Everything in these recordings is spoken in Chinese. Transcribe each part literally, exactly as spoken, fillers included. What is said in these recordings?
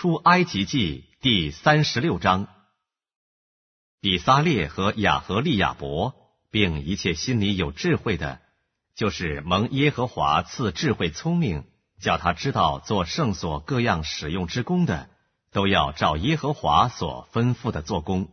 出埃及记第三十六章。比撒列和亚和利亚伯，并一切心里有智慧的，就是蒙耶和华赐智慧聪明，叫他知道做圣所各样使用之功的，都要照耶和华所吩咐的做工。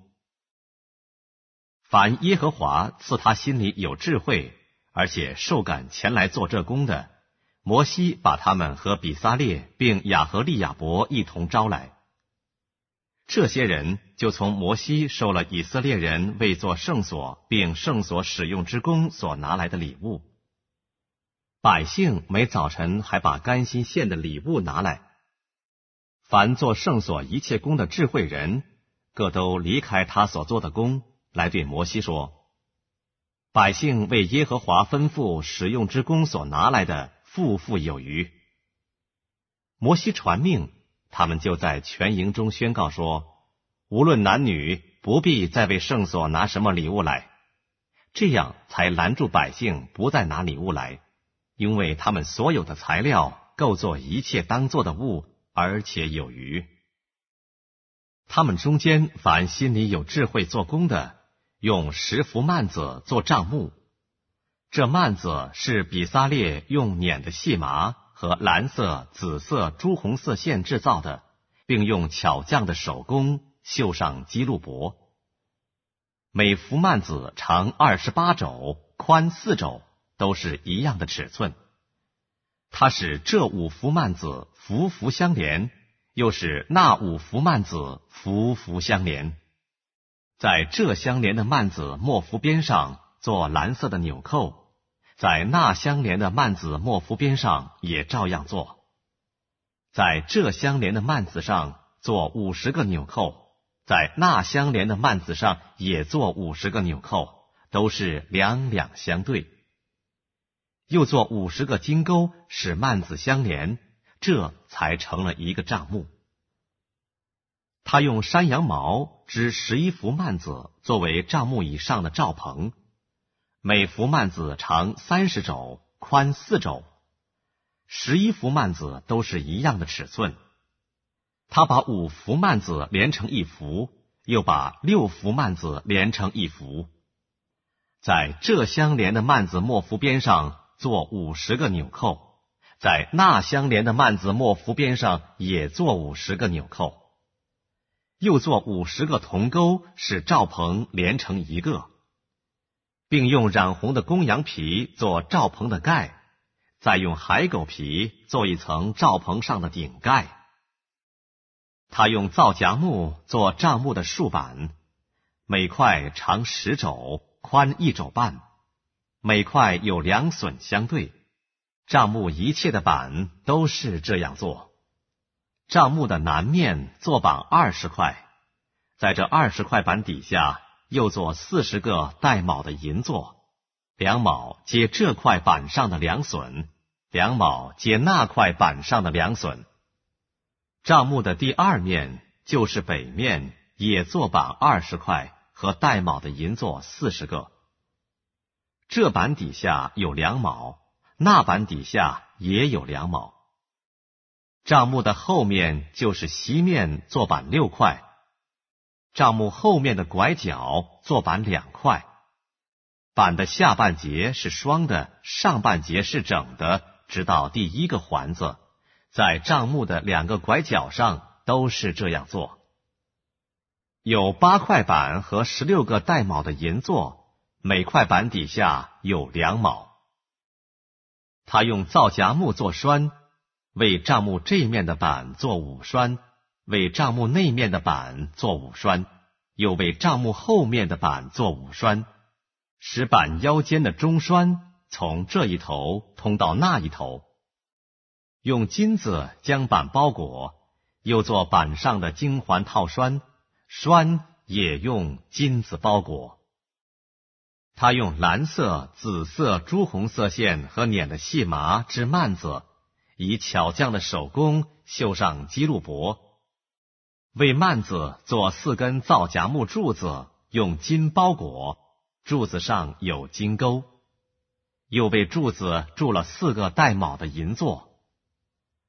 凡耶和华赐他心里有智慧，而且受感前来做这工的，摩西把他们和比撒列并亚和利亚伯一同招来。这些人就从摩西收了以色列人为做圣所并圣所使用之功所拿来的礼物。百姓每早晨还把甘心献的礼物拿来。凡做圣所一切工的智慧人，各都离开他所做的工，来对摩西说：百姓为耶和华吩咐使用之功所拿来的，富富有余。摩西传命，他们就在全营中宣告说：无论男女，不必再为圣所拿什么礼物来。这样才拦住百姓不再拿礼物来，因为他们所有的材料够做一切当做的物，而且有余。他们中间凡心里有智慧做工的，用十幅幔子做帐幕。这幔子是比撒列用捻的细麻和蓝色、紫色、朱红色线制造的，并用巧匠的手工绣上基路伯。每幅幔子长二十八肘，宽四肘，都是一样的尺寸。他使这五幅幔子幅幅相连，又使那五幅幔子幅幅相连。在这相连的幔子末幅边上做蓝色的纽扣，在那相连的幔子末幅边上也照样做。在这相连的幔子上做五十个纽扣，在那相连的幔子上也做五十个纽扣，都是两两相对。又做五十个金钩，使幔子相连，这才成了一个帐幕。他用山羊毛织十一幅幔子，作为帐幕以上的罩棚。每幅幔子长三十肘，宽四肘，十一幅幔子都是一样的尺寸。他把五幅幔子连成一幅，又把六幅幔子连成一幅。在这相连的幔子末幅边上做五十个纽扣，在那相连的幔子末幅边上也做五十个纽扣。又做五十个铜钩，使罩棚连成一个，并用染红的公羊皮做罩棚的盖，再用海狗皮做一层罩棚上的顶盖。他用皂荚木做帐幕的竖板，每块长十肘，宽一肘半，每块有两榫相对。帐幕一切的板都是这样做。帐幕的南面做板二十块，在这二十块板底下又做四十个带卯的银座，两卯接这块板上的两榫，两卯接那块板上的两榫。帐幕的第二面就是北面，也做板二十块和带卯的银座四十个。这板底下有两卯，那板底下也有两卯。帐幕的后面就是西面，做板六块。帐幕后面的拐角做板两块。板的下半截是双的，上半截是整的，直到第一个环子。在帐幕的两个拐角上都是这样做。有八块板和十六个带卯的银座，每块板底下有两卯。他用皂荚木做栓，为帐幕这面的板做五栓，为帐幕内面的板做五栓，又为帐幕后面的板做五栓，使板腰间的中栓从这一头通到那一头。用金子将板包裹，又做板上的金环套栓，栓也用金子包裹。他用蓝色、紫色、朱红色线和捻的细麻织幔子，以巧匠的手工绣上基路伯。为幔子做四根皂荚木柱子，用金包裹，柱子上有金钩。又为柱子铸了四个带卯的银座。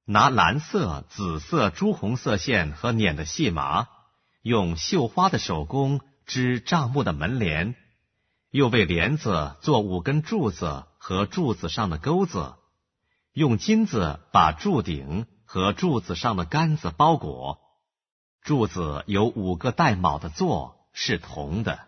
拿蓝色、紫色、朱红色线和捻的细麻，用绣花的手工织帐幕的门帘，又为帘子做五根柱子和柱子上的钩子，用金子把柱顶和柱子上的杆子包裹。柱子有五个带卯的座，是铜的。